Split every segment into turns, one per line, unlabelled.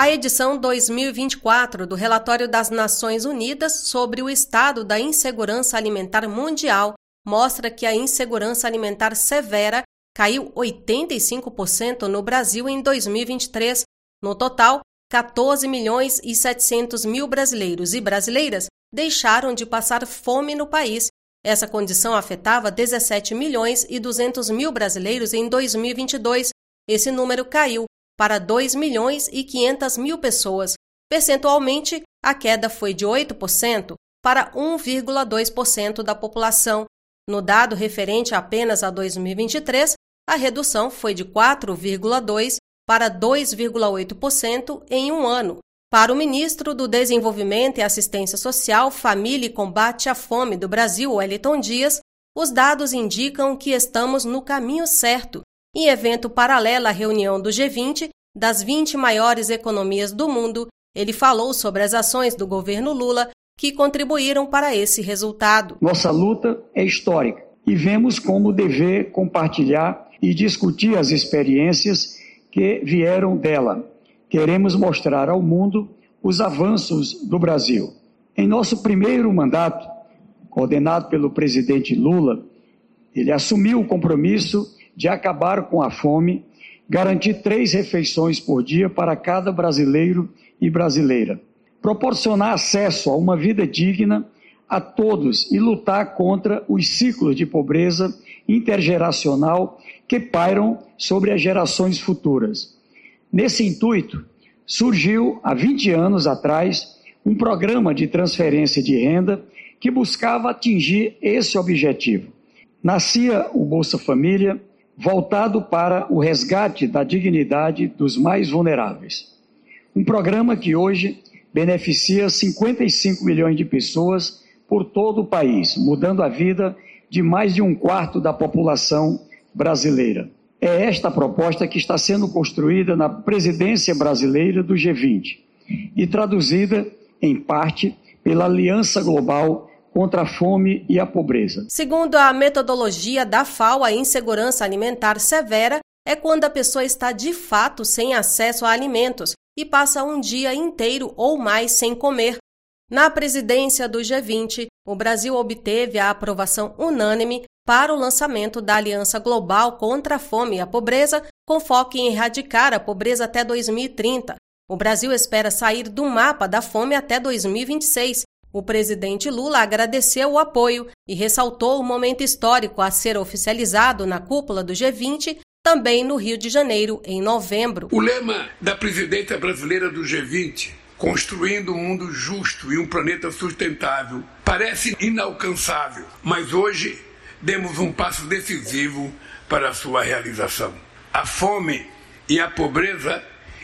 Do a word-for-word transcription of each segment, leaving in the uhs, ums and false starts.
A edição dois mil e vinte e quatro do Relatório das Nações Unidas sobre o Estado da Insegurança Alimentar Mundial mostra que a insegurança alimentar severa caiu oitenta e cinco por cento no Brasil em dois mil e vinte e três. No total, quatorze milhões e setecentos mil brasileiros e brasileiras deixaram de passar fome no país. Essa condição afetava dezessete milhões e duzentos mil brasileiros em dois mil e vinte e dois. Esse número caiu para dois milhões e quinhentas mil pessoas. Percentualmente, a queda foi de oito por cento para um vírgula dois por cento da população. No dado referente apenas a dois mil e vinte e três, a redução foi de quatro vírgula dois por cento para dois vírgula oito por cento em um ano. Para o ministro do Desenvolvimento e Assistência Social, Família e Combate à Fome do Brasil, Wellington Dias, os dados indicam que estamos no caminho certo. Em evento paralelo à reunião do G vinte, das vinte maiores economias do mundo, ele falou sobre as ações do governo Lula que contribuíram para esse resultado.
Nossa luta é histórica e vemos como dever compartilhar e discutir as experiências que vieram dela. Queremos mostrar ao mundo os avanços do Brasil. Em nosso primeiro mandato, coordenado pelo presidente Lula, ele assumiu o compromisso de acabar com a fome, garantir três refeições por dia para cada brasileiro e brasileira, proporcionar acesso a uma vida digna a todos e lutar contra os ciclos de pobreza intergeracional que pairam sobre as gerações futuras. Nesse intuito, surgiu, há vinte anos atrás, um programa de transferência de renda que buscava atingir esse objetivo. Nascia o Bolsa Família, voltado para o resgate da dignidade dos mais vulneráveis. Um programa que hoje beneficia cinquenta e cinco milhões de pessoas por todo o país, mudando a vida de mais de um quarto da população brasileira. É esta a proposta que está sendo construída na presidência brasileira do G vinte e traduzida, em parte, pela Aliança Global contra a Fome e a Pobreza.
Segundo a metodologia da FAO, a insegurança alimentar severa é quando a pessoa está de fato sem acesso a alimentos e passa um dia inteiro ou mais sem comer. Na presidência do G vinte, o Brasil obteve a aprovação unânime para o lançamento da Aliança Global contra a Fome e a Pobreza, com foco em erradicar a pobreza até dois mil e trinta. O Brasil espera sair do mapa da fome até dois mil e vinte e seis. O presidente Lula agradeceu o apoio e ressaltou o momento histórico a ser oficializado na cúpula do G vinte, também no Rio de Janeiro, em novembro.
O lema da presidência brasileira do G vinte, construindo um mundo justo e um planeta sustentável, parece inalcançável, mas hoje demos um passo decisivo para a sua realização. A fome e a pobreza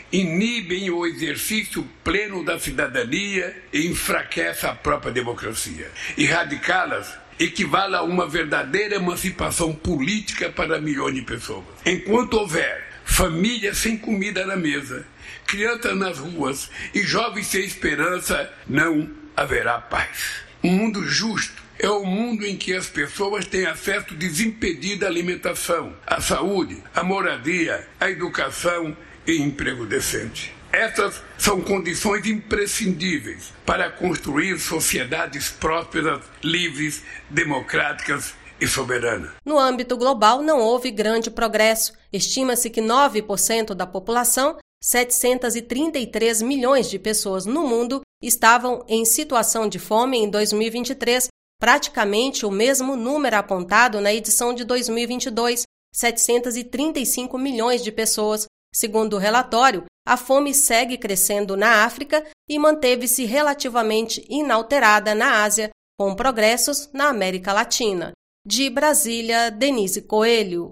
inibem o exercício pleno da cidadania e enfraquecem a própria democracia. Erradicá-las equivale a uma verdadeira emancipação política para milhões de pessoas. Enquanto houver famílias sem comida na mesa, crianças nas ruas e jovens sem esperança, não haverá paz. Um mundo justo é o mundo em que as pessoas têm acesso desimpedido à alimentação, à saúde, à moradia, à educação e emprego decente. Essas são condições imprescindíveis para construir sociedades prósperas, livres, democráticas e soberanas.
No âmbito global, não houve grande progresso. Estima-se que nove por cento da população, setecentos e trinta e três milhões de pessoas no mundo, estavam em situação de fome em dois mil e vinte e três, praticamente o mesmo número apontado na edição de dois mil e vinte e dois, setecentos e trinta e cinco milhões de pessoas. Segundo o relatório, a fome segue crescendo na África e manteve-se relativamente inalterada na Ásia, com progressos na América Latina. De Brasília, Denise Coelho.